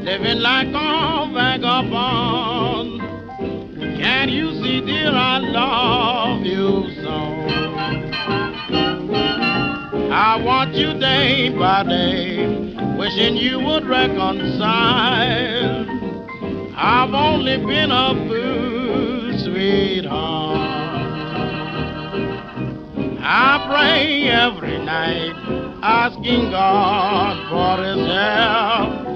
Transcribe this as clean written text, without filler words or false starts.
living like a vagabond. Can't you see, dear, I love you so? I want you day by day, wishing you would reconcile. I've only been a fool, sweetheart. I pray every night, asking God for His help.